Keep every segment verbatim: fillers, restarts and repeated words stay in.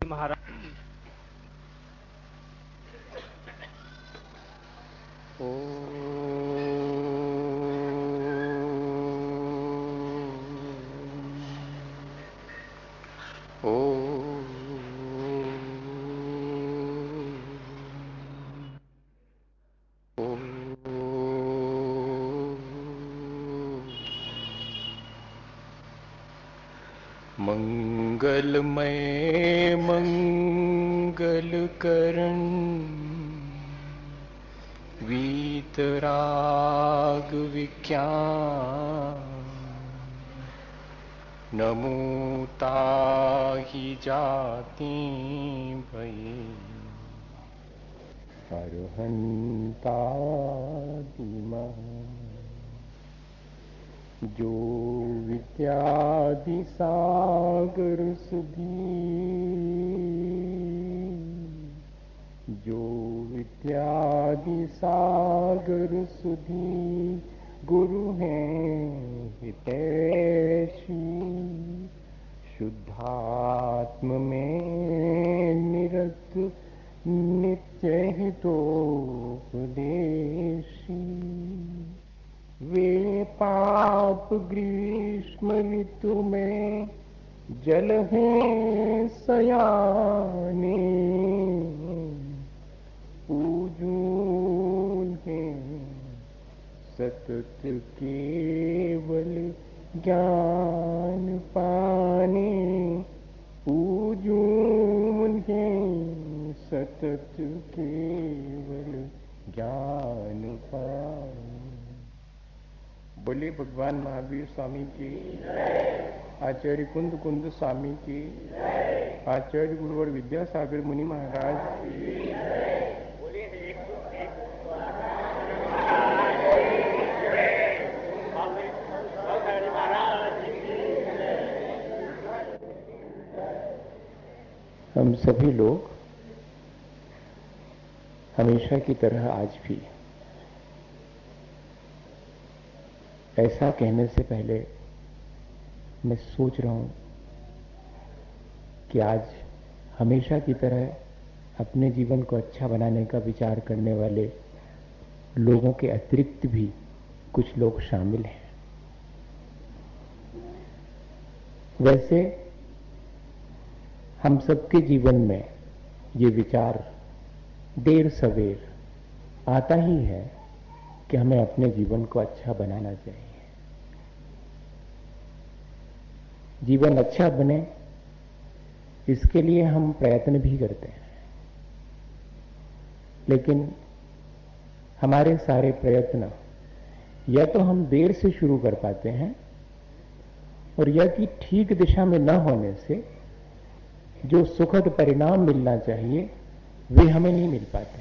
महाराज। ओ मंगलमय मंगल करण वीतराग विख्यान नमो ताहि जाति भये अरहंतादिमः जो विद्यादि सागर सुधी जो विद्यादि सागर सुधी गुरु हैं हितैषी शुद्धात्म में निरत नित्य हितोपदेशी वे पाप ग्रीष्म ऋतु में जल हैं सयाने पूजून हैं सतत केवल ज्ञान पाने पूजून हैं सतत केवल ज्ञान पाने। बोले भगवान महावीर स्वामी की, आचार्य कुंद कुंद स्वामी की, आचार्य गुरुवर विद्यासागर मुनि महाराज की। हम सभी लोग हमेशा की तरह आज भी ऐसा कहने से पहले मैं सोच रहा हूं कि आज हमेशा की तरह अपने जीवन को अच्छा बनाने का विचार करने वाले लोगों के अतिरिक्त भी कुछ लोग शामिल हैं। वैसे हम सबके जीवन में ये विचार देर सवेर आता ही है कि हमें अपने जीवन को अच्छा बनाना चाहिए। जीवन अच्छा बने इसके लिए हम प्रयत्न भी करते हैं, लेकिन हमारे सारे प्रयत्न या तो हम देर से शुरू कर पाते हैं और या कि ठीक दिशा में न होने से जो सुखद परिणाम मिलना चाहिए वे हमें नहीं मिल पाते।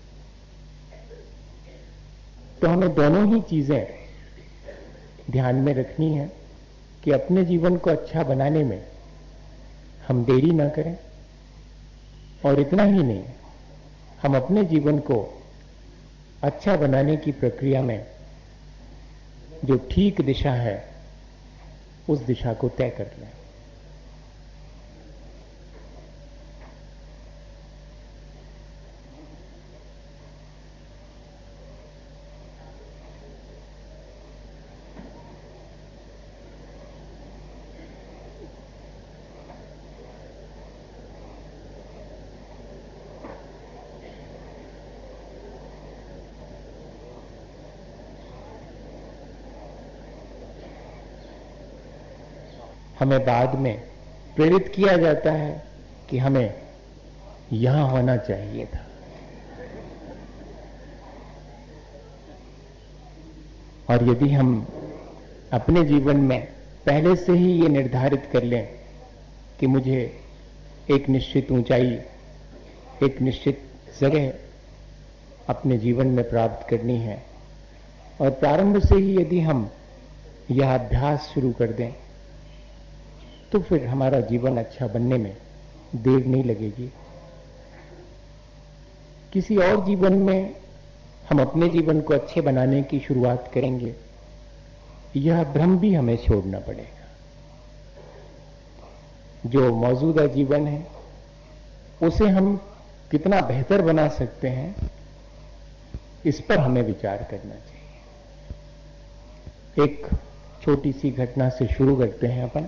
तो हमें दोनों ही चीजें ध्यान में रखनी है कि अपने जीवन को अच्छा बनाने में हम देरी ना करें, और इतना ही नहीं, हम अपने जीवन को अच्छा बनाने की प्रक्रिया में जो ठीक दिशा है उस दिशा को तय कर लें। हमें बाद में प्रेरित किया जाता है कि हमें यहां होना चाहिए था। और यदि हम अपने जीवन में पहले से ही ये निर्धारित कर लें कि मुझे एक निश्चित ऊंचाई, एक निश्चित जगह अपने जीवन में प्राप्त करनी है, और प्रारंभ से ही यदि हम यह अभ्यास शुरू कर दें तो फिर हमारा जीवन अच्छा बनने में देर नहीं लगेगी। किसी और जीवन में हम अपने जीवन को अच्छे बनाने की शुरुआत करेंगे, यह भ्रम भी हमें छोड़ना पड़ेगा। जो मौजूदा जीवन है उसे हम कितना बेहतर बना सकते हैं, इस पर हमें विचार करना चाहिए। एक छोटी सी घटना से शुरू करते हैं अपन।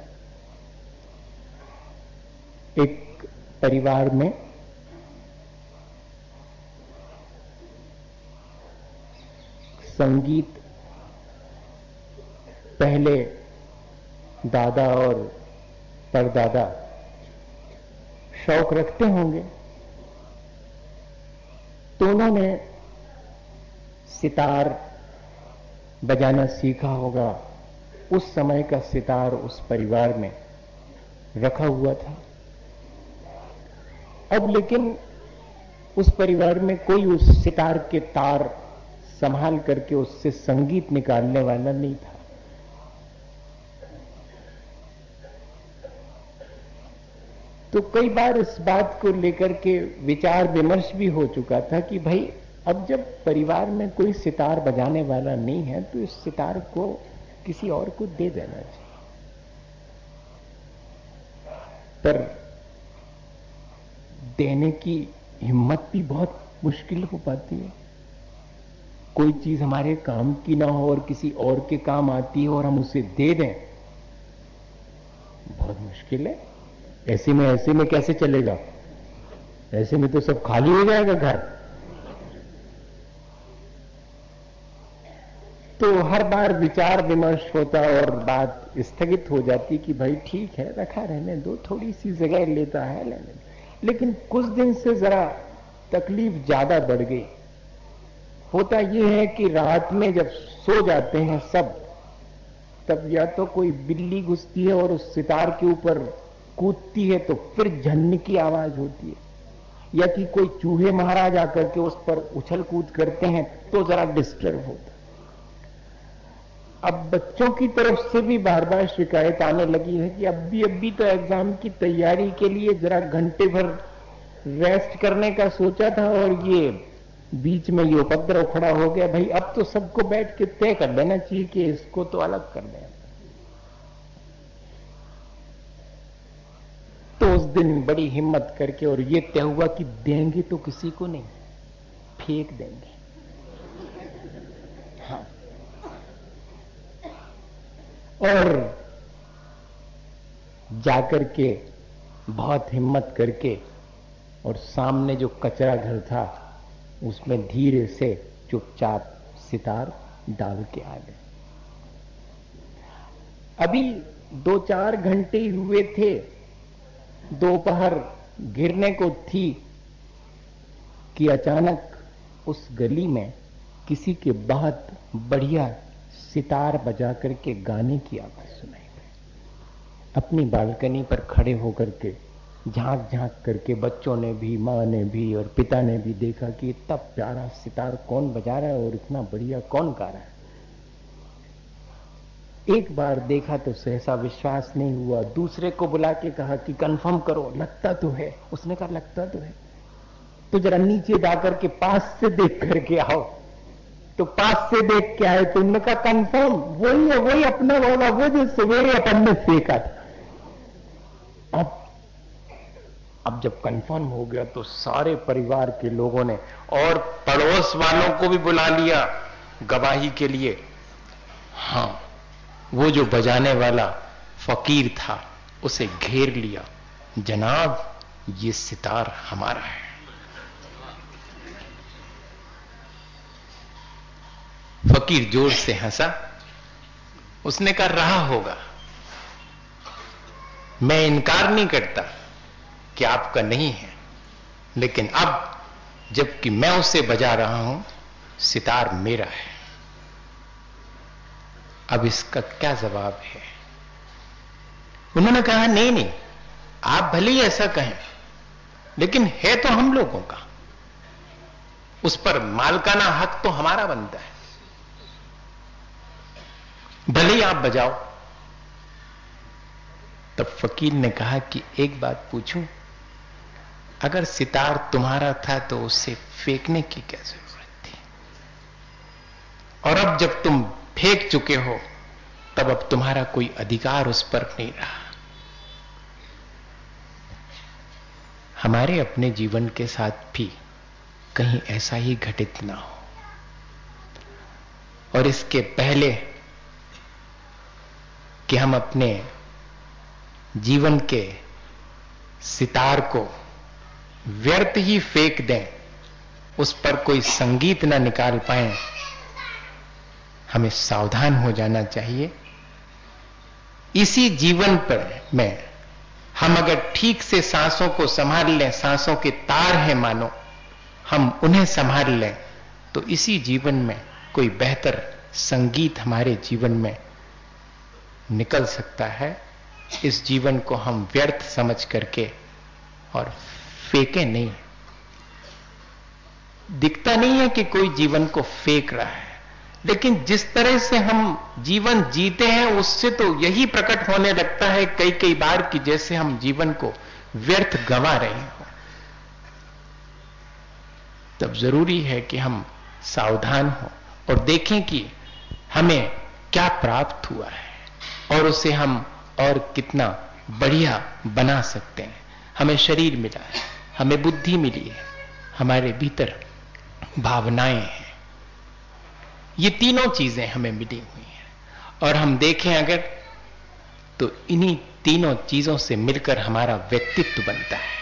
एक परिवार में संगीत पहले दादा और परदादा शौक रखते होंगे, तो उन्होंने सितार बजाना सीखा होगा। उस समय का सितार उस परिवार में रखा हुआ था। अब लेकिन उस परिवार में कोई उस सितार के तार संभाल करके उससे संगीत निकालने वाला नहीं था। तो कई बार इस बात को लेकर के विचार विमर्श भी हो चुका था कि भाई अब जब परिवार में कोई सितार बजाने वाला नहीं है तो इस सितार को किसी और को दे देना चाहिए। पर देने की हिम्मत भी बहुत मुश्किल हो पाती है। कोई चीज हमारे काम की ना हो और किसी और के काम आती है और हम उसे दे दें, बहुत मुश्किल है। ऐसे में ऐसे में कैसे चलेगा? ऐसे में तो सब खाली हो जाएगा घर। तो हर बार विचार विमर्श होता और बात स्थगित हो जाती कि भाई ठीक है, रखा रहने दो, थोड़ी सी जगह लेता है लेने दो। लेकिन कुछ दिन से जरा तकलीफ ज्यादा बढ़ गई। होता यह है कि रात में जब सो जाते हैं सब, तब या तो कोई बिल्ली घुसती है और उस सितार के ऊपर कूदती है तो फिर झन्न की आवाज होती है, या कि कोई चूहे महाराज आकर के उस पर उछल कूद करते हैं तो जरा डिस्टर्ब होता। अब बच्चों की तरफ से भी बार बार शिकायत आने लगी है कि अभी अभी तो एग्जाम की तैयारी के लिए जरा घंटे भर रेस्ट करने का सोचा था और ये बीच में ये उपद्रव खड़ा हो गया। भाई अब तो सबको बैठ के तय कर देना चाहिए कि इसको तो अलग कर दें। तो उस दिन बड़ी हिम्मत करके और ये तय हुआ कि देंगे तो किसी को नहीं, फेंक देंगे। हाँ, और जाकर के बहुत हिम्मत करके और सामने जो कचरा घर था उसमें धीरे से चुपचाप सितार डाल के आ गए। अभी दो चार घंटे हुए थे, दोपहर गिरने को थी कि अचानक उस गली में किसी के बहुत बढ़िया सितार बजा करके गाने की आवाज सुनाई पड़ी। अपनी बालकनी पर खड़े होकर के झांक झांक करके बच्चों ने भी, मां ने भी और पिता ने भी देखा कि इतना प्यारा सितार कौन बजा रहा है और इतना बढ़िया कौन गा रहा है। एक बार देखा तो सहसा विश्वास नहीं हुआ। दूसरे को बुला के कहा कि कंफर्म करो, लगता तो है। उसने कहा लगता तो है, तो जरा नीचे जाकर के पास से देख करके आओ। तो पास से देख के आए तो उन्होंने कहा कंफर्म वही है, वही अपना वाला, वो जो सवेरे अपन ने फेंका था। अब अब जब कंफर्म हो गया तो सारे परिवार के लोगों ने और पड़ोस वालों को भी बुला लिया गवाही के लिए। हां, वो जो बजाने वाला फकीर था उसे घेर लिया। जनाब, ये सितार हमारा है। फकीर जोर से हंसा। उसने कहा रहा होगा, मैं इनकार नहीं करता कि आपका नहीं है, लेकिन अब जबकि मैं उसे बजा रहा हूं, सितार मेरा है। अब इसका क्या जवाब है? उन्होंने कहा नहीं नहीं, आप भले ही ऐसा कहें, लेकिन है तो हम लोगों का, उस पर मालकाना हक तो हमारा बनता है, भले ही आप बजाओ। तब फकीर ने कहा कि एक बात पूछूं, अगर सितार तुम्हारा था तो उसे फेंकने की क्या जरूरत थी? और अब जब तुम फेंक चुके हो तब अब तुम्हारा कोई अधिकार उस पर नहीं रहा। हमारे अपने जीवन के साथ भी कहीं ऐसा ही घटित ना हो। और इसके पहले कि हम अपने जीवन के सितार को व्यर्थ ही फेंक दें, उस पर कोई संगीत ना निकाल पाए, हमें सावधान हो जाना चाहिए। इसी जीवन पर में हम अगर ठीक से सांसों को संभाल लें, सांसों के तार हैं मानो, हम उन्हें संभाल लें, तो इसी जीवन में कोई बेहतर संगीत हमारे जीवन में निकल सकता है। इस जीवन को हम व्यर्थ समझ करके और फेंके नहीं। दिखता नहीं है कि कोई जीवन को फेंक रहा है, लेकिन जिस तरह से हम जीवन जीते हैं उससे तो यही प्रकट होने लगता है कई कई बार कि जैसे हम जीवन को व्यर्थ गंवा रहे हो। तब जरूरी है कि हम सावधान हो और देखें कि हमें क्या प्राप्त हुआ है और उसे हम और कितना बढ़िया बना सकते हैं। हमें शरीर मिला है, हमें बुद्धि मिली है, हमारे भीतर भावनाएं हैं, ये तीनों चीजें हमें मिली हुई हैं। और हम देखें अगर तो इन्हीं तीनों चीजों से मिलकर हमारा व्यक्तित्व बनता है।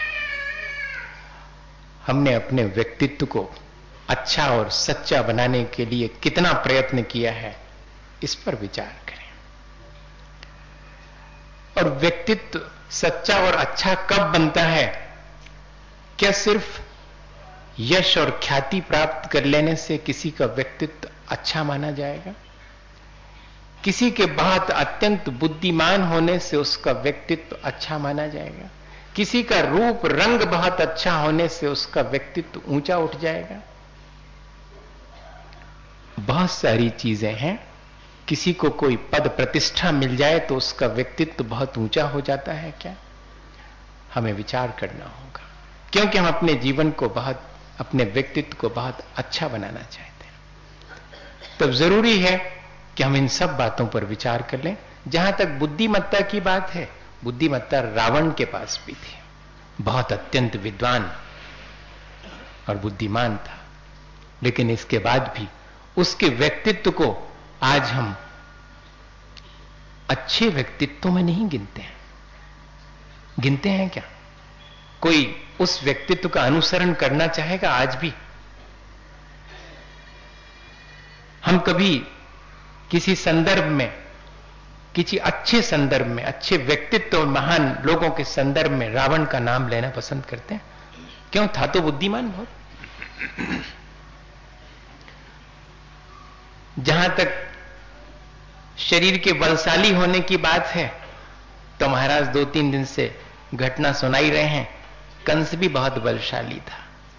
हमने अपने व्यक्तित्व को अच्छा और सच्चा बनाने के लिए कितना प्रयत्न किया है, इस पर विचार करें। और व्यक्तित्व सच्चा और अच्छा कब बनता है? क्या सिर्फ यश और ख्याति प्राप्त कर लेने से किसी का व्यक्तित्व अच्छा माना जाएगा? किसी के बहुत अत्यंत बुद्धिमान होने से उसका व्यक्तित्व अच्छा माना जाएगा? किसी का रूप रंग बहुत अच्छा होने से उसका व्यक्तित्व ऊंचा उठ जाएगा? बहुत सारी चीजें हैं। किसी को कोई पद प्रतिष्ठा मिल जाए तो उसका व्यक्तित्व बहुत ऊंचा हो जाता है क्या? हमें विचार करना होगा, क्योंकि हम अपने जीवन को बहुत, अपने व्यक्तित्व को बहुत अच्छा बनाना चाहते हैं। तब जरूरी है कि हम इन सब बातों पर विचार कर लें। जहां तक बुद्धिमत्ता की बात है, बुद्धिमत्ता रावण के पास भी थी, बहुत अत्यंत विद्वान और बुद्धिमान था, लेकिन इसके बाद भी उसके व्यक्तित्व को आज हम अच्छे व्यक्तित्व में नहीं गिनते हैं। गिनते हैं क्या? कोई उस व्यक्तित्व का अनुसरण करना चाहेगा आज भी? हम कभी किसी संदर्भ में, किसी अच्छे संदर्भ में, अच्छे व्यक्तित्व और महान लोगों के संदर्भ में रावण का नाम लेना पसंद करते हैं? क्यों? था तो बुद्धिमान बहुत। जहां तक शरीर के बलशाली होने की बात है, तो महाराज दो तीन दिन से घटना सुनाई रहे हैं, कंस भी बहुत बलशाली था।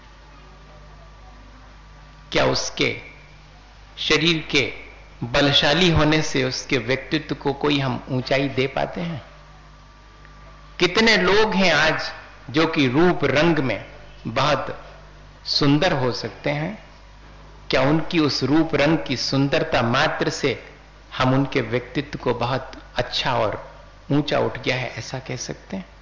क्या उसके शरीर के बलशाली होने से उसके व्यक्तित्व को कोई हम ऊंचाई दे पाते हैं? कितने लोग हैं आज जो कि रूप रंग में बहुत सुंदर हो सकते हैं? क्या उनकी उस रूप रंग की सुंदरता मात्र से हम उनके व्यक्तित्व को बहुत अच्छा और ऊंचा उठ गया है ऐसा कह सकते हैं?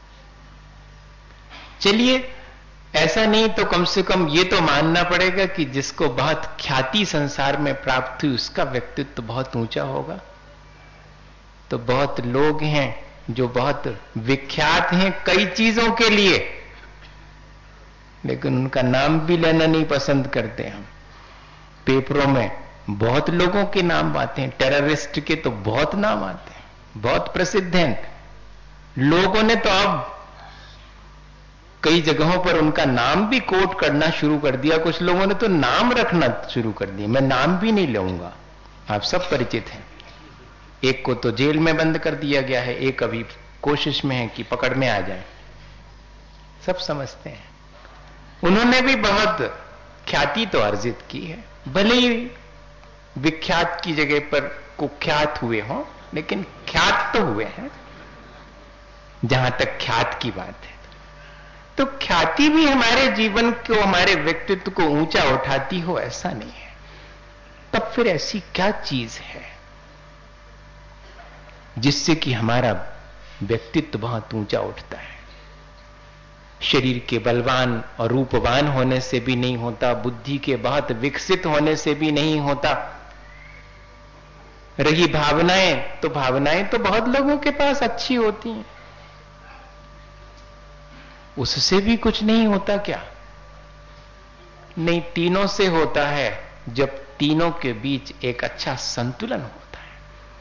चलिए, ऐसा नहीं तो कम से कम ये तो मानना पड़ेगा कि जिसको बहुत ख्याति संसार में प्राप्त हुई उसका व्यक्तित्व बहुत ऊंचा होगा। तो बहुत लोग हैं जो बहुत विख्यात हैं कई चीजों के लिए, लेकिन उनका नाम भी लेना नहीं पसंद करते हम। पेपरों में बहुत लोगों के नाम आते हैं, टेररिस्ट के तो बहुत नाम आते हैं, बहुत प्रसिद्ध हैं। लोगों ने तो अब कई जगहों पर उनका नाम भी कोट करना शुरू कर दिया। कुछ लोगों ने तो नाम रखना शुरू कर दिया। मैं नाम भी नहीं लूंगा, आप सब परिचित हैं। एक को तो जेल में बंद कर दिया गया है, एक अभी कोशिश में है कि पकड़ में आ जाए। सब समझते हैं। उन्होंने भी बहुत ख्याति तो अर्जित की है, भले ही विख्यात की जगह पर कुख्यात हुए हों, लेकिन ख्यात तो हुए हैं। जहां तक ख्यात की बात है, तो ख्याति भी हमारे जीवन को, हमारे व्यक्तित्व को ऊंचा उठाती हो ऐसा नहीं है। तब फिर ऐसी क्या चीज है जिससे कि हमारा व्यक्तित्व बहुत ऊंचा उठता है? शरीर के बलवान और रूपवान होने से भी नहीं होता, बुद्धि के बहुत विकसित होने से भी नहीं होता। रही भावनाएं, तो भावनाएं तो बहुत लोगों के पास अच्छी होती हैं, उससे भी कुछ नहीं होता क्या? नहीं, तीनों से होता है, जब तीनों के बीच एक अच्छा संतुलन होता है।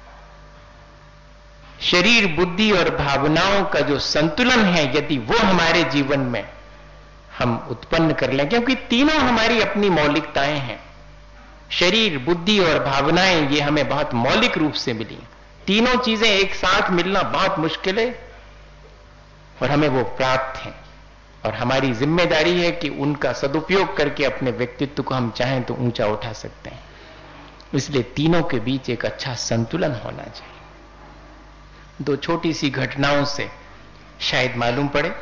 शरीर, बुद्धि और भावनाओं का जो संतुलन है, यदि वो हमारे जीवन में हम उत्पन्न कर लें, क्योंकि तीनों हमारी अपनी मौलिकताएं हैं। शरीर, बुद्धि और भावनाएं ये हमें बहुत मौलिक रूप से मिली। तीनों चीजें एक साथ मिलना बहुत मुश्किल है और हमें वो प्राप्त हैं, और हमारी जिम्मेदारी है कि उनका सदुपयोग करके अपने व्यक्तित्व को हम चाहें तो ऊंचा उठा सकते हैं। इसलिए तीनों के बीच एक अच्छा संतुलन होना चाहिए। दो छोटी सी घटनाओं से शायद मालूम पड़े,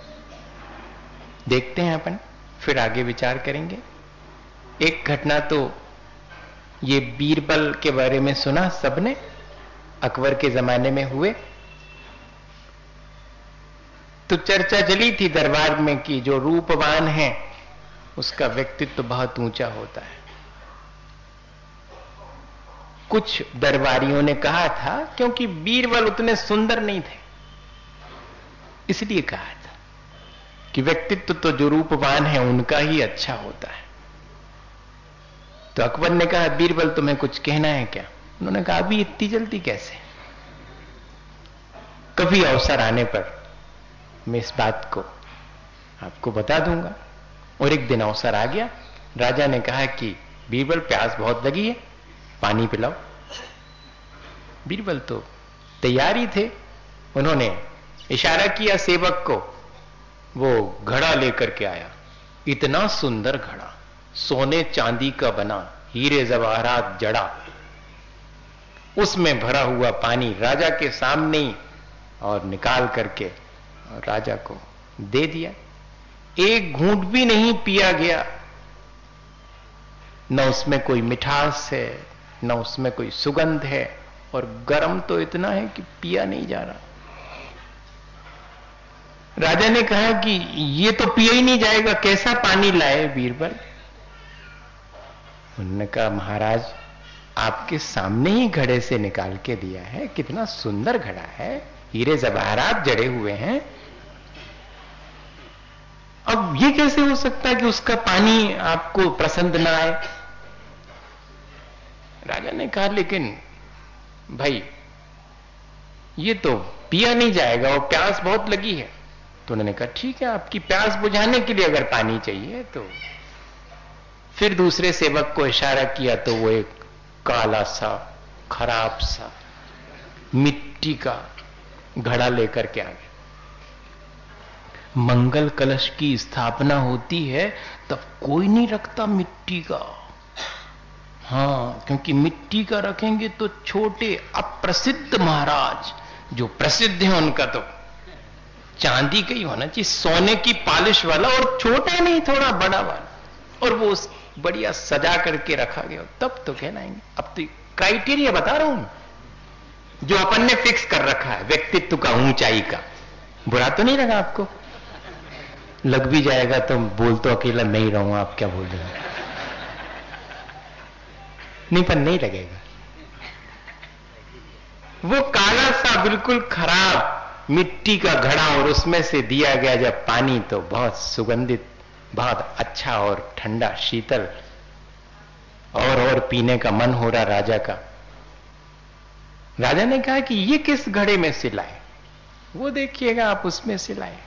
देखते हैं अपन, फिर आगे विचार करेंगे। एक घटना तो ये बीरबल के बारे में सुना सबने, अकबर के जमाने में हुए। तो चर्चा चली थी दरबार में कि जो रूपवान है उसका व्यक्तित्व बहुत ऊंचा होता है। कुछ दरबारियों ने कहा था, क्योंकि बीरबल उतने सुंदर नहीं थे, इसलिए कहा था कि व्यक्तित्व तो जो रूपवान है उनका ही अच्छा होता है। तो अकबर ने कहा, बीरबल तुम्हें कुछ कहना है क्या? उन्होंने कहा, अभी इतनी जल्दी कैसे, कभी अवसर आने पर मैं इस बात को आपको बता दूंगा। और एक दिन अवसर आ गया। राजा ने कहा कि बीरबल प्यास बहुत लगी है, पानी पिलाओ। बीरबल तो तैयार ही थे। उन्होंने इशारा किया सेवक को, वो घड़ा लेकर के आया। इतना सुंदर घड़ा, सोने चांदी का बना, हीरे जवाहरात जड़ा, उसमें भरा हुआ पानी राजा के सामने ही और निकाल करके और राजा को दे दिया। एक घूंट भी नहीं पिया गया। न उसमें कोई मिठास है, न उसमें कोई सुगंध है, और गर्म तो इतना है कि पिया नहीं जा रहा। राजा ने कहा कि ये तो पिया ही नहीं जाएगा, कैसा पानी लाए बीरबल? उन्होंने कहा, महाराज आपके सामने ही घड़े से निकाल के दिया है, कितना सुंदर घड़ा है, हीरे जवाहरात जड़े हुए हैं। अब ये कैसे हो सकता है कि उसका पानी आपको पसंद ना आए? राजा ने कहा, लेकिन भाई ये तो पिया नहीं जाएगा और प्यास बहुत लगी है। तो उन्होंने कहा, ठीक है, आपकी प्यास बुझाने के लिए अगर पानी चाहिए तो। फिर दूसरे सेवक को इशारा किया तो वो एक काला सा, खराब सा मिट्टी का घड़ा लेकर के आ गया। मंगल कलश की स्थापना होती है तब कोई नहीं रखता मिट्टी का। हाँ, क्योंकि मिट्टी का रखेंगे तो छोटे अप्रसिद्ध महाराज, जो प्रसिद्ध हैं उनका तो चांदी का ही होना चाहिए, सोने की पॉलिश वाला, और छोटा नहीं, थोड़ा बड़ा वाला, और वो बढ़िया सजा करके रखा गया, तब तो कहलाएंगे। अब तो क्राइटेरिया बता रहा हूं जो अपन ने फिक्स कर रखा है व्यक्तित्व का, ऊंचाई का। बुरा तो नहीं लगा आपको? लग भी जाएगा तो बोल तो अकेला मैं ही रहूंगा, आप क्या बोल रहे हैं? नहीं, पर नहीं लगेगा। वो काला सा बिल्कुल खराब मिट्टी का घड़ा, और उसमें से दिया गया जब पानी तो बहुत सुगंधित, बहुत अच्छा और ठंडा, शीतल, और और पीने का मन हो रहा राजा का। राजा ने कहा कि ये किस घड़े में से लाए? वो देखिएगा आप उसमें से लाए।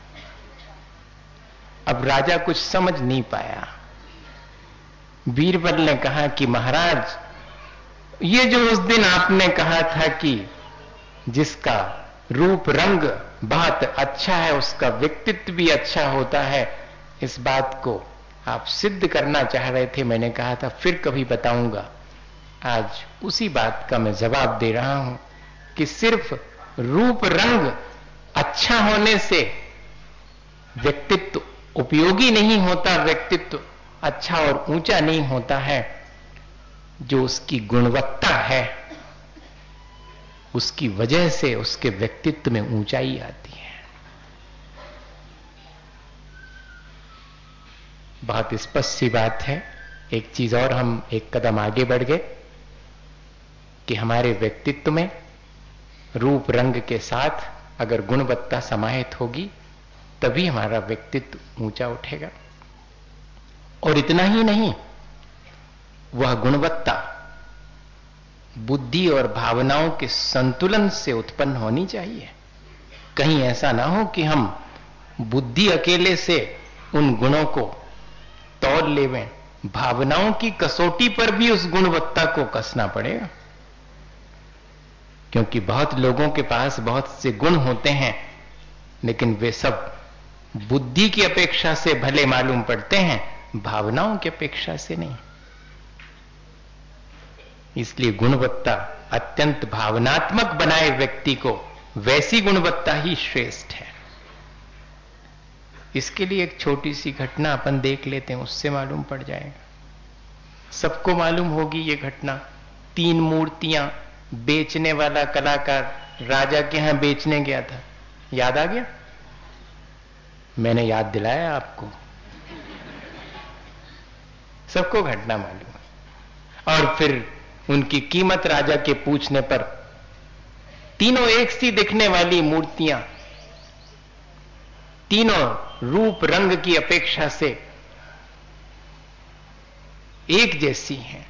अब राजा कुछ समझ नहीं पाया। बीरबल ने कहा कि महाराज, ये जो उस दिन आपने कहा था कि जिसका रूप रंग बहुत अच्छा है उसका व्यक्तित्व भी अच्छा होता है, इस बात को आप सिद्ध करना चाह रहे थे। मैंने कहा था फिर कभी बताऊंगा। आज उसी बात का मैं जवाब दे रहा हूं कि सिर्फ रूप रंग अच्छा होने से व्यक्तित्व उपयोगी नहीं होता, व्यक्तित्व अच्छा और ऊंचा नहीं होता है। जो उसकी गुणवत्ता है, उसकी वजह से उसके व्यक्तित्व में ऊंचाई आती है। बहुत स्पष्ट सी बात है। एक चीज और हम एक कदम आगे बढ़ गए कि हमारे व्यक्तित्व में रूप रंग के साथ अगर गुणवत्ता समाहित होगी तभी हमारा व्यक्तित्व ऊंचा उठेगा। और इतना ही नहीं, वह गुणवत्ता बुद्धि और भावनाओं के संतुलन से उत्पन्न होनी चाहिए। कहीं ऐसा ना हो कि हम बुद्धि अकेले से उन गुणों को तौल लेवें, भावनाओं की कसौटी पर भी उस गुणवत्ता को कसना पड़ेगा। क्योंकि बहुत लोगों के पास बहुत से गुण होते हैं, लेकिन वे सब बुद्धि की अपेक्षा से भले मालूम पड़ते हैं, भावनाओं की अपेक्षा से नहीं। इसलिए गुणवत्ता अत्यंत भावनात्मक बनाए व्यक्ति को वैसी गुणवत्ता ही श्रेष्ठ है। इसके लिए एक छोटी सी घटना अपन देख लेते हैं, उससे मालूम पड़ जाएगा। सबको मालूम होगी ये घटना। तीन मूर्तियां बेचने वाला कलाकार राजा के यहां बेचने गया था। याद आ गया? मैंने याद दिलाया आपको। सबको घटना मालूम है। और फिर उनकी कीमत राजा के पूछने पर तीनों एक सी दिखने वाली मूर्तियां, तीनों रूप रंग की अपेक्षा से एक जैसी हैं,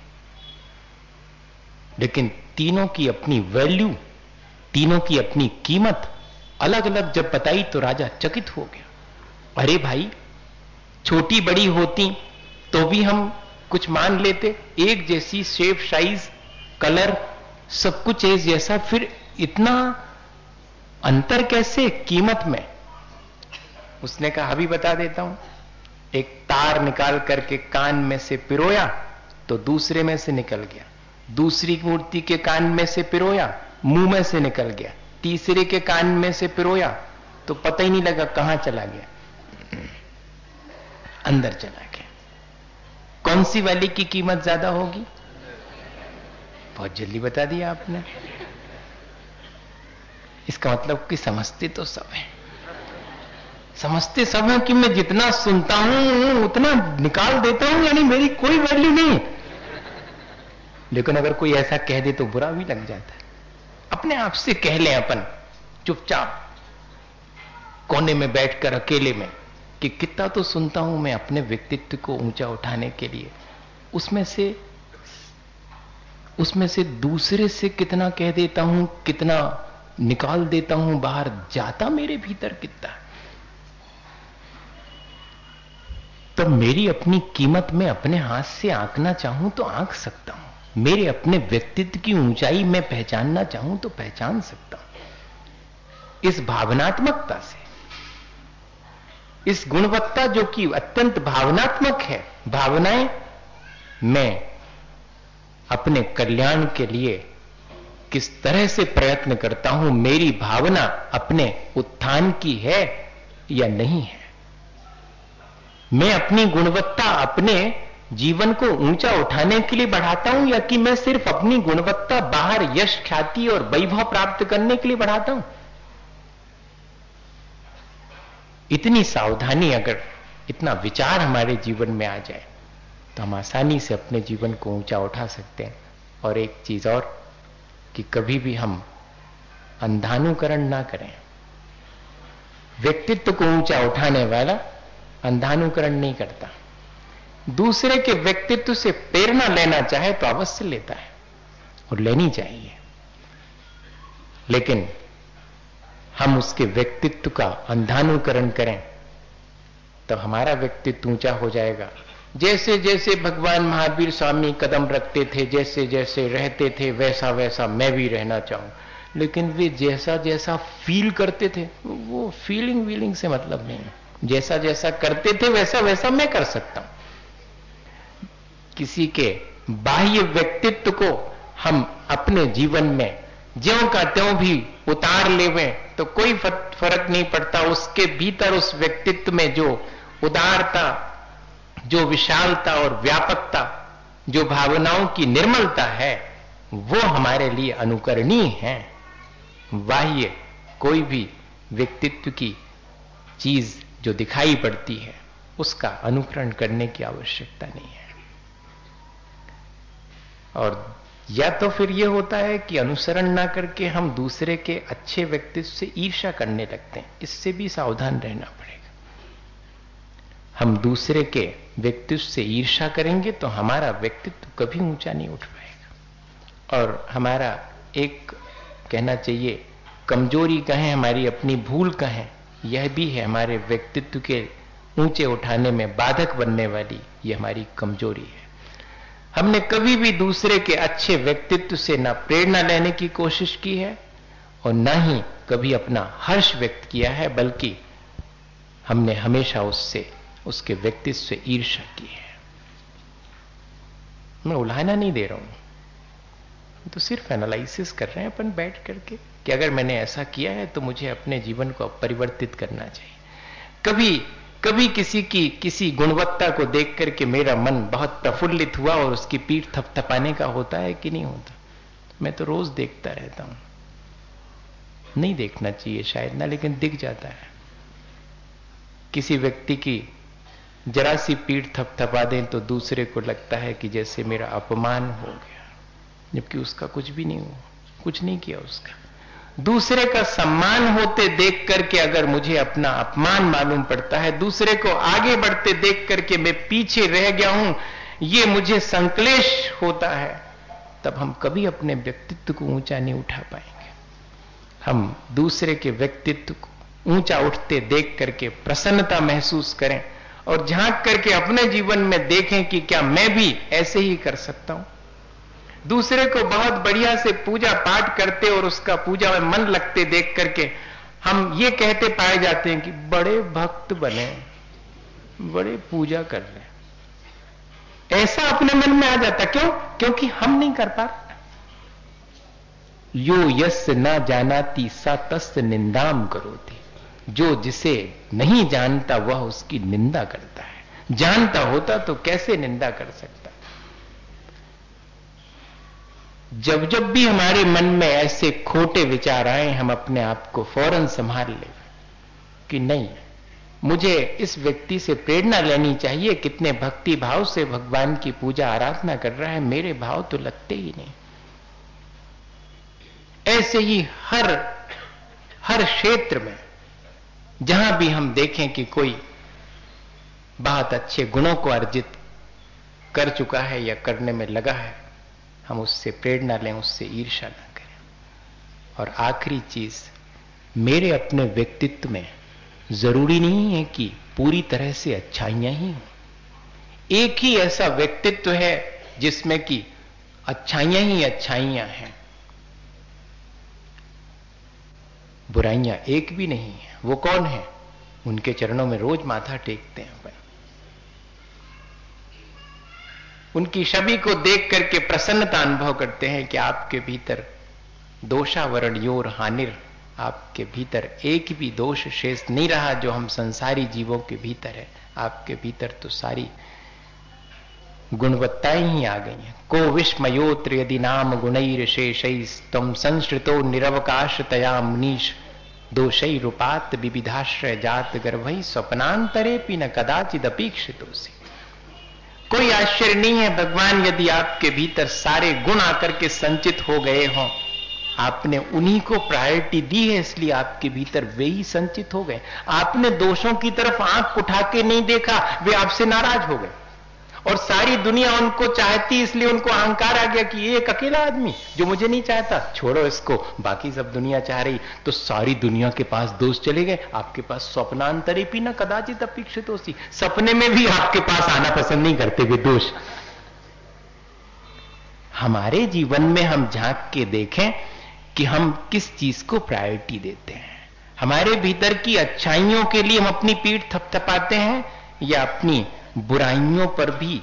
लेकिन तीनों की अपनी वैल्यू, तीनों की अपनी कीमत अलग अलग जब बताई तो राजा चकित हो गया। अरे भाई, छोटी बड़ी होती तो भी हम कुछ मान लेते, एक जैसी शेप, साइज, कलर, सब कुछ एक जैसा, फिर इतना अंतर कैसे कीमत में? उसने कहा अभी बता देता हूं। एक तार निकाल करके कान में से पिरोया तो दूसरे में से निकल गया, दूसरी मूर्ति के कान में से पिरोया, मुंह में से निकल गया, तीसरे के कान में से पिरोया तो पता ही नहीं लगा कहां चला गया, अंदर चला गया। कौन सी वाली की कीमत ज्यादा होगी? बहुत जल्दी बता दिया आपने। इसका मतलब कि समझते तो सब है, समझते सब है कि मैं जितना सुनता हूं उतना निकाल देता हूं, यानी मेरी कोई वैल्यू नहीं। लेकिन अगर कोई ऐसा कह दे तो बुरा भी लग जाता है। अपने आप से कह लें अपन चुपचाप कोने में बैठकर अकेले में कि कितना तो सुनता हूं मैं अपने व्यक्तित्व को ऊंचा उठाने के लिए, उसमें से उसमें से दूसरे से कितना कह देता हूं, कितना निकाल देता हूं बाहर, जाता मेरे भीतर कितना। तो मेरी अपनी कीमत में अपने हाथ से आंकना चाहूं तो आंक सकता हूं, मेरे अपने व्यक्तित्व की ऊंचाई में पहचानना चाहूं तो पहचान सकता हूं। इस भावनात्मकता से, इस गुणवत्ता जो कि अत्यंत भावनात्मक है, भावनाएं मैं अपने कल्याण के लिए किस तरह से प्रयत्न करता हूं, मेरी भावना अपने उत्थान की है या नहीं है, मैं अपनी गुणवत्ता अपने जीवन को ऊंचा उठाने के लिए बढ़ाता हूं या कि मैं सिर्फ अपनी गुणवत्ता बाहर यश, ख्याति और वैभव प्राप्त करने के लिए बढ़ाता हूं। इतनी सावधानी, अगर इतना विचार हमारे जीवन में आ जाए तो हम आसानी से अपने जीवन को ऊंचा उठा सकते हैं। और एक चीज और कि कभी भी हम अंधानुकरण ना करें। व्यक्तित्व को ऊंचा उठाने वाला अंधानुकरण नहीं करता, दूसरे के व्यक्तित्व से प्रेरणा लेना चाहे तो अवश्य लेता है और लेनी चाहिए, लेकिन हम उसके व्यक्तित्व का अंधानुकरण करें तो हमारा व्यक्तित्व ऊंचा हो जाएगा। जैसे जैसे भगवान महावीर स्वामी कदम रखते थे, जैसे जैसे रहते थे, वैसा वैसा मैं भी रहना चाहूं, लेकिन वे जैसा जैसा फील करते थे, वो फीलिंग वीलिंग से मतलब नहीं है, जैसा जैसा करते थे वैसा वैसा मैं कर सकता हूं। किसी के बाह्य व्यक्तित्व को हम अपने जीवन में ज्यों का त्यों भी उतार लेवें तो कोई फर्क नहीं पड़ता। उसके भीतर उस व्यक्तित्व में जो उदारता, जो विशालता और व्यापकता, जो भावनाओं की निर्मलता है, वो हमारे लिए अनुकरणीय है। बाह्य कोई भी व्यक्तित्व की चीज जो दिखाई पड़ती है उसका अनुकरण करने की आवश्यकता नहीं है। और या तो फिर यह होता है कि अनुसरण ना करके हम दूसरे के अच्छे व्यक्तित्व से ईर्ष्या करने लगते हैं। इससे भी सावधान रहना पड़ेगा। हम दूसरे के व्यक्तित्व से ईर्ष्या करेंगे तो हमारा व्यक्तित्व कभी ऊंचा नहीं उठ पाएगा। और हमारा एक कहना चाहिए कमजोरी कहें, हमारी अपनी भूल कहें, यह भी है हमारे व्यक्तित्व के ऊंचे उठाने में बाधक बनने वाली यह हमारी कमजोरी है। हमने कभी भी दूसरे के अच्छे व्यक्तित्व से ना प्रेरणा लेने की कोशिश की है और ना ही कभी अपना हर्ष व्यक्त किया है, बल्कि हमने हमेशा उससे उसके व्यक्तित्व से ईर्ष्या की है। मैं उलाहना नहीं दे रहा हूं, तो सिर्फ एनालिसिस कर रहे हैं अपन बैठ करके कि अगर मैंने ऐसा किया है तो मुझे अपने जीवन को परिवर्तित करना चाहिए। कभी कभी किसी की किसी गुणवत्ता को देख करके मेरा मन बहुत प्रफुल्लित हुआ और उसकी पीठ थपथपाने का होता है कि नहीं होता? मैं तो रोज देखता रहता हूं। नहीं देखना चाहिए शायद ना, लेकिन दिख जाता है। किसी व्यक्ति की जरा सी पीठ थपथपा दें तो दूसरे को लगता है कि जैसे मेरा अपमान हो गया, जबकि उसका कुछ भी नहीं हुआ, कुछ नहीं किया उसका। दूसरे का सम्मान होते देख करके अगर मुझे अपना अपमान मालूम पड़ता है, दूसरे को आगे बढ़ते देख करके मैं पीछे रह गया हूं, ये मुझे संक्लेश होता है, तब हम कभी अपने व्यक्तित्व को ऊंचा नहीं उठा पाएंगे। हम दूसरे के व्यक्तित्व को ऊंचा उठते देख करके प्रसन्नता महसूस करें और झांक करके अपने जीवन में देखें कि क्या मैं भी ऐसे ही कर सकता हूं। दूसरे को बहुत बढ़िया से पूजा पाठ करते और उसका पूजा में मन लगते देख करके हम ये कहते पाए जाते हैं कि बड़े भक्त बने, बड़े पूजा कर रहे। ऐसा अपने मन में आ जाता। क्यों? क्योंकि हम नहीं कर पा रहे। यो यस्य न जानाति सा तस्य निंदाम करोति। जो जिसे नहीं जानता वह उसकी निंदा करता है। जानता होता तो कैसे निंदा कर सकता। जब जब भी हमारे मन में ऐसे खोटे विचार आए, हम अपने आप को फौरन संभाल लें कि नहीं, मुझे इस व्यक्ति से प्रेरणा लेनी चाहिए। कितने भक्ति भाव से भगवान की पूजा आराधना कर रहा है, मेरे भाव तो लगते ही नहीं। ऐसे ही हर हर क्षेत्र में जहां भी हम देखें कि कोई बहुत अच्छे गुणों को अर्जित कर चुका है या करने में लगा है, हम उससे प्रेरणा लें, उससे ईर्ष्या ना करें। और आखिरी चीज, मेरे अपने व्यक्तित्व में जरूरी नहीं है कि पूरी तरह से अच्छाइयां ही हो। एक ही ऐसा व्यक्तित्व है जिसमें कि अच्छाइयां ही अच्छाइयां हैं, बुराइयां एक भी नहीं है। वो कौन है? उनके चरणों में रोज माथा टेकते हैं अपन। उनकी छवि को देख करके प्रसन्नता अनुभव करते हैं कि आपके भीतर दोषावरण योर हानिर, आपके भीतर एक भी दोष शेष नहीं रहा जो हम संसारी जीवों के भीतर है। आपके भीतर तो सारी गुणवत्ताएं ही आ गई हैं। को विस्मयोत्र यदि नाम गुणैर शेषैस्तम संश्रितो निरवकाशतया मुनीश दोषै रूपात विविधाश्रय जात गर्भै स्वप्नांतरे पि न कदाचिद अपेक्षितोसि। कोई आश्चर्य नहीं है भगवान यदि आपके भीतर सारे गुण आकर के संचित हो गए हों, आपने उन्हीं को प्रायोरिटी दी है, इसलिए आपके भीतर वे ही संचित हो गए। आपने दोषों की तरफ आंख उठा के नहीं देखा, वे आपसे नाराज हो गए। और सारी दुनिया उनको चाहती, इसलिए उनको अहंकार आ गया कि ये एक अकेला आदमी जो मुझे नहीं चाहता, छोड़ो इसको, बाकी सब दुनिया चाह रही। तो सारी दुनिया के पास दोष चले गए, आपके पास स्वप्नांतरे भी न कदाचित अपेक्षितोसि। सपने में भी आपके पास आना पसंद नहीं करते वे दोष। हमारे जीवन में हम झांक के देखें कि हम किस चीज को प्रायोरिटी देते हैं। हमारे भीतर की अच्छाइयों के लिए हम अपनी पीठ थपथपाते हैं या अपनी बुराइयों पर भी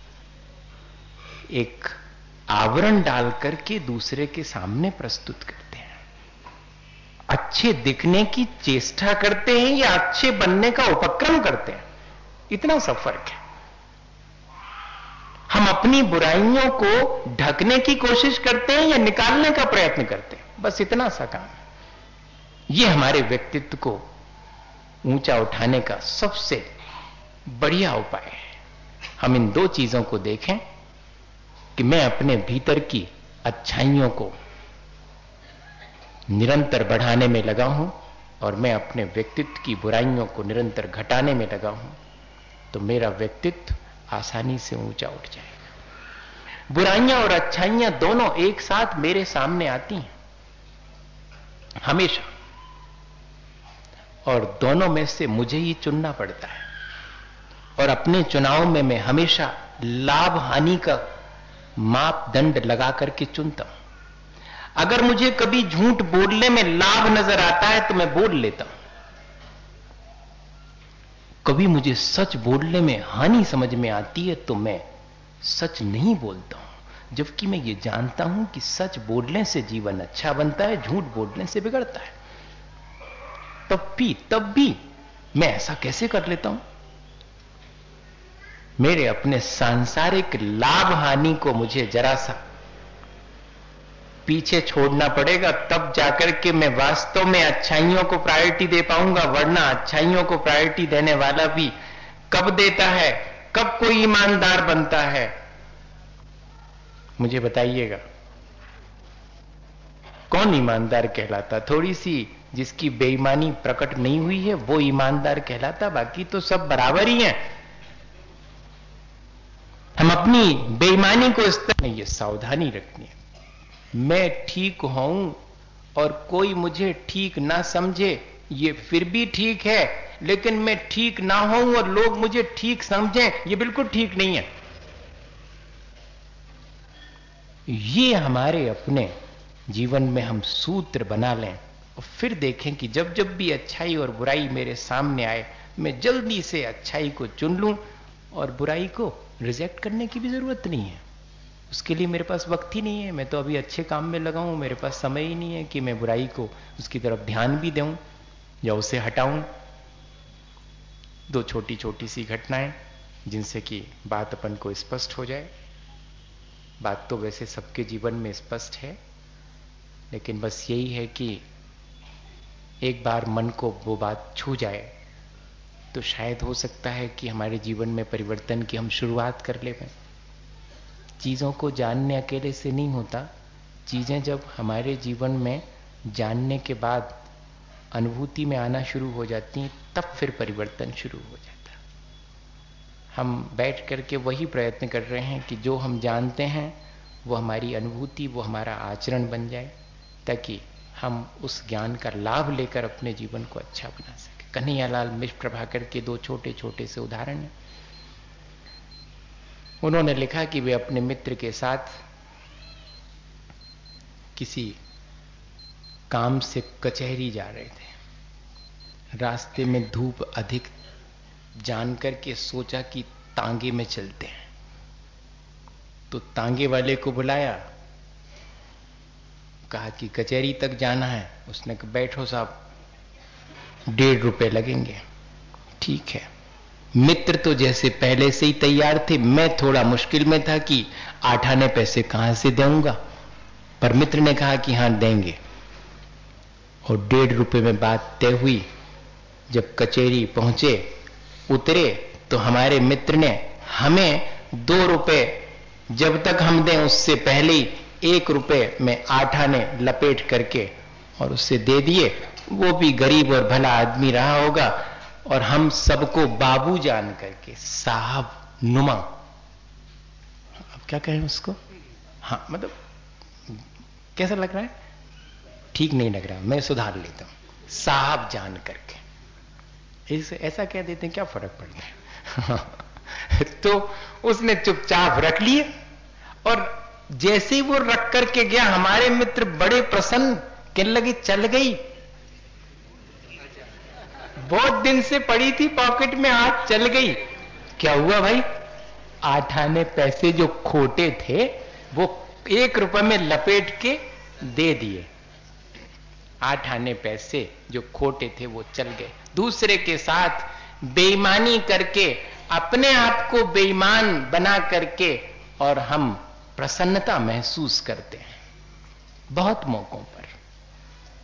एक आवरण डाल करके दूसरे के सामने प्रस्तुत करते हैं। अच्छे दिखने की चेष्टा करते हैं या अच्छे बनने का उपक्रम करते हैं, इतना सा फर्क है। हम अपनी बुराइयों को ढकने की कोशिश करते हैं या निकालने का प्रयत्न करते हैं, बस इतना सा काम है। यह हमारे व्यक्तित्व को ऊंचा उठाने का सबसे बढ़िया उपाय है। हम इन दो चीजों को देखें कि मैं अपने भीतर की अच्छाइयों को निरंतर बढ़ाने में लगा हूं और मैं अपने व्यक्तित्व की बुराइयों को निरंतर घटाने में लगा हूं, तो मेरा व्यक्तित्व आसानी से ऊंचा उठ जाएगा। बुराइयां और अच्छाइयां दोनों एक साथ मेरे सामने आती हैं हमेशा, और दोनों में से मुझे ही चुनना पड़ता है। और अपने चुनाव में मैं हमेशा लाभ हानि का मापदंड लगा करके चुनता हूं। अगर मुझे कभी झूठ बोलने में लाभ नजर आता है तो मैं बोल लेता हूं, कभी मुझे सच बोलने में हानि समझ में आती है तो मैं सच नहीं बोलता हूं, जबकि मैं ये जानता हूं कि सच बोलने से जीवन अच्छा बनता है, झूठ बोलने से बिगड़ता है। तब भी तब भी मैं ऐसा कैसे कर लेता हूं? मेरे अपने सांसारिक लाभ हानि को मुझे जरा सा पीछे छोड़ना पड़ेगा, तब जाकर के मैं वास्तव में अच्छाइयों को प्रायोरिटी दे पाऊंगा। वरना अच्छाइयों को प्रायोरिटी देने वाला भी कब देता है, कब कोई ईमानदार बनता है, मुझे बताइएगा। कौन ईमानदार कहलाता? थोड़ी सी जिसकी बेईमानी प्रकट नहीं हुई है वो ईमानदार कहलाता, बाकी तो सब बराबर ही हैं। हम अपनी बेईमानी को इस तरह नहीं, ये सावधानी रखनी है। मैं ठीक हूं और कोई मुझे ठीक ना समझे ये फिर भी ठीक है, लेकिन मैं ठीक ना हूं और लोग मुझे ठीक समझें ये बिल्कुल ठीक नहीं है। ये हमारे अपने जीवन में हम सूत्र बना लें और फिर देखें कि जब जब भी अच्छाई और बुराई मेरे सामने आए, मैं जल्दी से अच्छाई को चुन लूं और बुराई को रिजेक्ट करने की भी जरूरत नहीं है। उसके लिए मेरे पास वक्त ही नहीं है, मैं तो अभी अच्छे काम में लगा हूं, मेरे पास समय ही नहीं है कि मैं बुराई को उसकी तरफ ध्यान भी दूं या उसे हटाऊं। दो छोटी छोटी सी घटनाएं जिनसे कि बात अपन को स्पष्ट हो जाए। बात तो वैसे सबके जीवन में स्पष्ट है, लेकिन बस यही है कि एक बार मन को वो बात छू जाए तो शायद हो सकता है कि हमारे जीवन में परिवर्तन की हम शुरुआत कर लें। चीजों को जानने अकेले से नहीं होता, चीजें जब हमारे जीवन में जानने के बाद अनुभूति में आना शुरू हो जाती हैं तब फिर परिवर्तन शुरू हो जाता है। हम बैठ करके वही प्रयत्न कर रहे हैं कि जो हम जानते हैं वो हमारी अनुभूति, वो हमारा आचरण बन जाए, ताकि हम उस ज्ञान का लाभ लेकर अपने जीवन को अच्छा बना सके। कन्हैयालाल मिश्र प्रभाकर के दो छोटे छोटे से उदाहरण हैं। उन्होंने लिखा कि वे अपने मित्र के साथ किसी काम से कचहरी जा रहे थे। रास्ते में धूप अधिक जान करके सोचा कि तांगे में चलते हैं, तो तांगे वाले को बुलाया, कहा कि कचहरी तक जाना है। उसने कहा बैठो साहब, डेढ़ रुपए लगेंगे। ठीक है। मित्र तो जैसे पहले से ही तैयार थे, मैं थोड़ा मुश्किल में था कि आठ आने पैसे कहां से दूंगा, पर मित्र ने कहा कि हां देंगे, और डेढ़ रुपए में बात तय हुई। जब कचहरी पहुंचे, उतरे, तो हमारे मित्र ने हमें दो रुपए जब तक हम दें उससे पहले ही एक रुपए में आठ आने लपेट करके और उससे दे दिए। वो भी गरीब और भला आदमी रहा होगा, और हम सबको बाबू जान करके, साहब नुमा, अब क्या कहें उसको, हाँ मतलब कैसा लग रहा है? ठीक नहीं लग रहा, मैं सुधार लेता हूं, साहब जान करके। इसे ऐसा कह देते हैं, क्या फर्क पड़ता है? तो उसने चुपचाप रख लिए, और जैसे ही वो रख करके गया, हमारे मित्र बड़े प्रसन्न, कहने लगे चल गई, बहुत दिन से पड़ी थी पॉकेट में, आज चल गई। क्या हुआ भाई? आठ आने पैसे जो खोटे थे वो एक रुपए में लपेट के दे दिए। आठ आने पैसे जो खोटे थे वो चल गए। दूसरे के साथ बेईमानी करके, अपने आप को बेईमान बना करके, और हम प्रसन्नता महसूस करते हैं बहुत मौकों पर।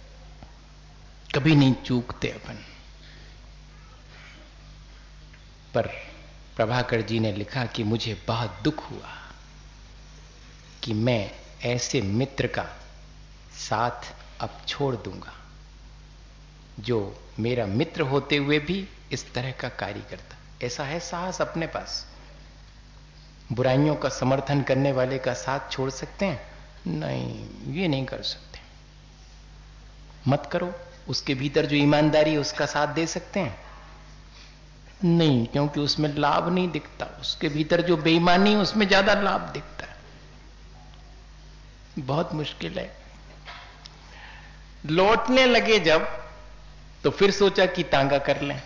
कभी नहीं चूकते अपन, पर प्रभाकर जी ने लिखा कि मुझे बहुत दुख हुआ कि मैं ऐसे मित्र का साथ अब छोड़ दूंगा जो मेरा मित्र होते हुए भी इस तरह का कार्य करता। ऐसा है साहस अपने पास? बुराइयों का समर्थन करने वाले का साथ छोड़ सकते हैं? नहीं, ये नहीं कर सकते। मत करो। उसके भीतर जो ईमानदारी है उसका साथ दे सकते हैं? नहीं, क्योंकि उसमें लाभ नहीं दिखता। उसके भीतर जो बेईमानी है उसमें ज्यादा लाभ दिखता है। बहुत मुश्किल है। लौटने लगे जब, तो फिर सोचा कि तांगा कर लें।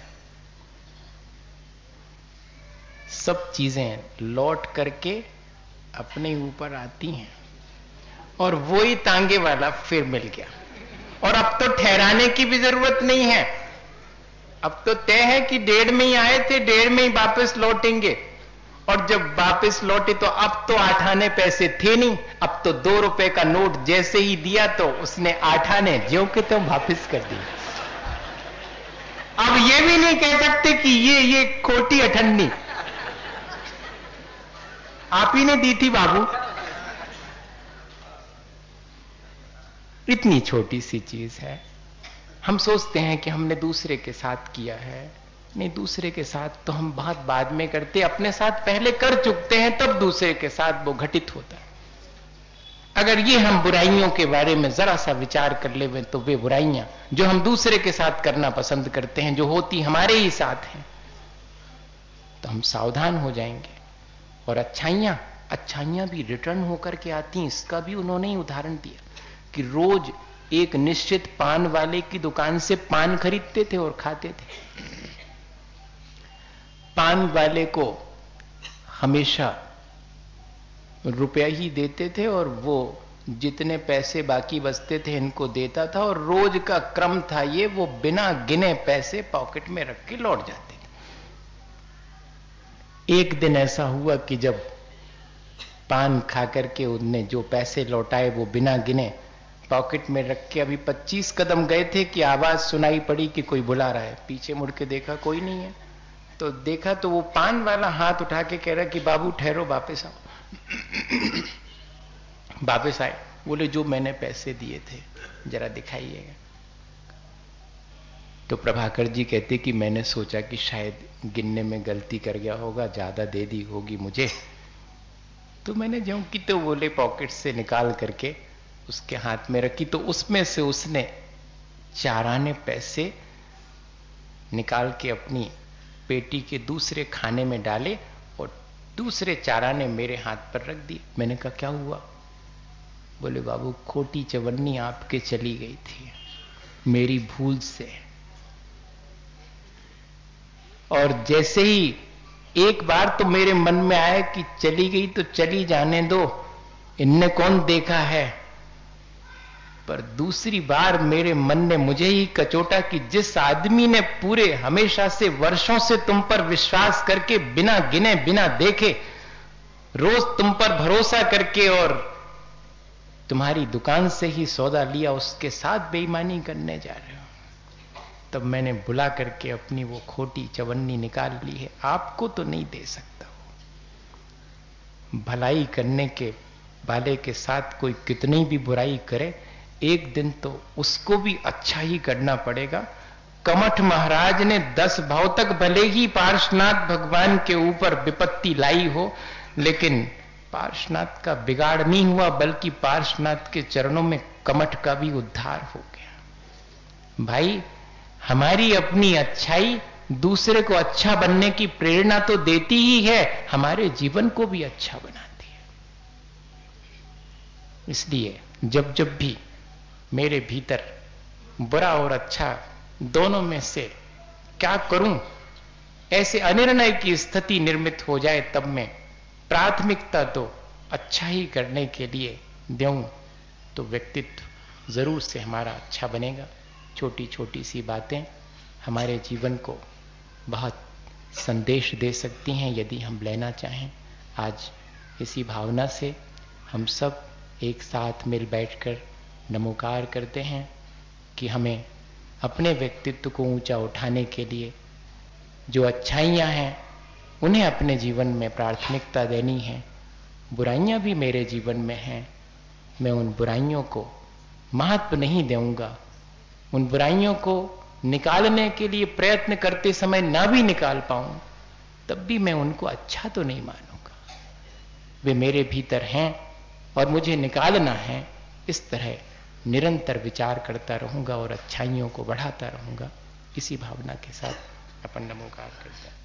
सब चीजें लौट करके अपने ऊपर आती हैं और वही तांगे वाला फिर मिल गया। और अब तो ठहराने की भी जरूरत नहीं है। अब तो तय है कि डेढ़ में ही आए थे, डेढ़ में ही वापस लौटेंगे। और जब वापस लौटे तो अब तो आठ आने पैसे थे नहीं। अब तो दो रुपए का नोट जैसे ही दिया तो उसने आठ आने ज्यों के त्यों वापस कर दिए। अब ये भी नहीं कह सकते कि ये ये खोटी अठन्नी आप ही ने दी थी बाबू। इतनी छोटी सी चीज है। हम सोचते हैं कि हमने दूसरे के साथ किया है। नहीं, दूसरे के साथ तो हम बहुत बाद में करते, अपने साथ पहले कर चुकते हैं, तब दूसरे के साथ वो घटित होता है। अगर ये हम बुराइयों के बारे में जरा सा विचार कर ले तो वे बुराइयां जो हम दूसरे के साथ करना पसंद करते हैं, जो होती हमारे ही साथ हैं, तो हम सावधान हो जाएंगे। और अच्छाइयां अच्छाइयां भी रिटर्न होकर के आती हैं। इसका भी उन्होंने ही उदाहरण दिया कि रोज एक निश्चित पान वाले की दुकान से पान खरीदते थे और खाते थे। पान वाले को हमेशा रुपया ही देते थे और वो जितने पैसे बाकी बचते थे इनको देता था। और रोज का क्रम था ये, वो बिना गिने पैसे पॉकेट में रख के लौट जाते थे। एक दिन ऐसा हुआ कि जब पान खा करके उनने जो पैसे लौटाए वो बिना गिने पॉकेट में रख के अभी पच्चीस कदम गए थे कि आवाज सुनाई पड़ी कि कोई बुला रहा है। पीछे मुड़ के देखा, कोई नहीं है। तो देखा तो वो पान वाला हाथ उठा के कह रहा कि बाबू ठहरो, वापस आओ। वापस आए। बोले जो मैंने पैसे दिए थे जरा दिखाइएगा। तो प्रभाकर जी कहते कि मैंने सोचा कि शायद गिनने में गलती कर गया होगा, ज्यादा दे दी होगी मुझे, तो मैंने ज्यों की तो बोले पॉकेट से निकाल करके उसके हाथ में रखी। तो उसमें से उसने चार आने पैसे निकाल के अपनी पेटी के दूसरे खाने में डाले और दूसरे चार आने मेरे हाथ पर रख दिए। मैंने कहा क्या हुआ? बोले बाबू खोटी चवन्नी आपके चली गई थी मेरी भूल से। और जैसे ही एक बार तो मेरे मन में आया कि चली गई तो चली जाने दो, इनने कौन देखा है। पर दूसरी बार मेरे मन ने मुझे ही कचोटा कि जिस आदमी ने पूरे हमेशा से वर्षों से तुम पर विश्वास करके बिना गिने बिना देखे रोज तुम पर भरोसा करके और तुम्हारी दुकान से ही सौदा लिया, उसके साथ बेईमानी करने जा रहे हो। तब मैंने बुला करके अपनी वो खोटी चवन्नी निकाल ली है। आपको तो नहीं दे सकता। भलाई करने के वाले के साथ कोई कितनी भी बुराई करे, एक दिन तो उसको भी अच्छा ही करना पड़ेगा। कमठ महाराज ने दस भाव तक भले ही पार्श्वनाथ भगवान के ऊपर विपत्ति लाई हो, लेकिन पार्श्वनाथ का बिगाड़ नहीं हुआ, बल्कि पार्श्वनाथ के चरणों में कमठ का भी उद्धार हो गया। भाई, हमारी अपनी अच्छाई दूसरे को अच्छा बनने की प्रेरणा तो देती ही है, हमारे जीवन को भी अच्छा बनाती है। इसलिए जब जब भी मेरे भीतर बुरा और अच्छा दोनों में से क्या करूं ऐसे अनिर्णय की स्थिति निर्मित हो जाए, तब मैं प्राथमिकता तो अच्छा ही करने के लिए दूं, तो व्यक्तित्व जरूर से हमारा अच्छा बनेगा। छोटी छोटी सी बातें हमारे जीवन को बहुत संदेश दे सकती हैं यदि हम लेना चाहें। आज इसी भावना से हम सब एक साथ मिल बैठकर नमोकार करते हैं कि हमें अपने व्यक्तित्व को ऊंचा उठाने के लिए जो अच्छाइयां हैं उन्हें अपने जीवन में प्राथमिकता देनी है। बुराइयां भी मेरे जीवन में हैं, मैं उन बुराइयों को महत्व नहीं दूंगा। उन बुराइयों को निकालने के लिए प्रयत्न करते समय ना भी निकाल पाऊं तब भी मैं उनको अच्छा तो नहीं मानूंगा। वे मेरे भीतर हैं और मुझे निकालना है। इस तरह निरंतर विचार करता रहूंगा और अच्छाइयों को बढ़ाता रहूंगा। इसी भावना के साथ अपन नमोकार करते हैं।